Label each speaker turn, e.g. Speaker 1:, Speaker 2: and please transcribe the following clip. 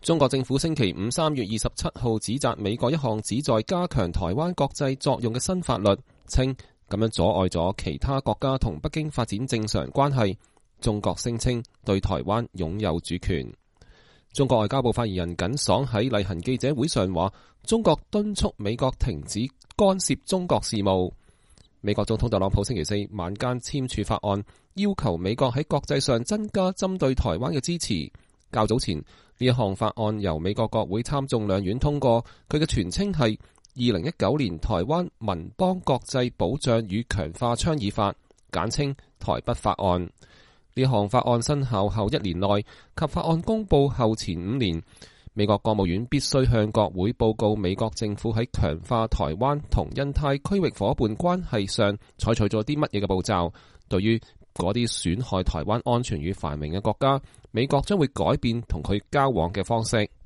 Speaker 1: 中國政府星期五3月27號指責美國一項旨在加強台灣國際作用嘅新法律，稱咁樣阻礙咗其他國家同北京發展正常關係。中國聲稱對台灣擁有主權。中國外交部發言人耿爽喺例行記者會上話，中國敦促美國停止干涉中國事務。美國總統特朗普星期四晚間簽署法案，要求美國喺國際上增加針對台灣嘅支持。較早前，呢一項法案由美國國會參眾兩院通過，佢嘅全稱係2019年台灣民邦國際保障與強化倡議法，簡稱台北法案。呢項法案生效後1年內及法案公布後前5年，美國國務院必須向國會報告美國政府喺強化台灣同印太區域夥伴關係上採取咗啲乜嘢嘅步驟。對於嗰啲損害台灣安全與繁榮嘅國家，美國將會改變同佢交往嘅方式。